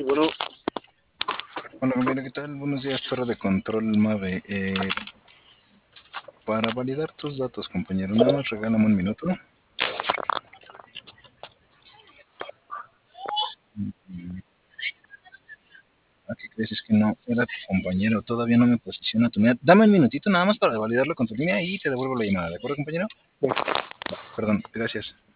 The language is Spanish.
bueno, Hola compañero, ¿qué tal? Buenos días, torre de control Mave. Para validar tus datos, compañero, nada más regálame un minuto. ¿Qué crees? Es que no era tu compañero, todavía no me posiciona tu línea. Dame un minutito nada más para validarlo con tu línea y te devuelvo la llamada, ¿de acuerdo, compañero? Perdón, gracias.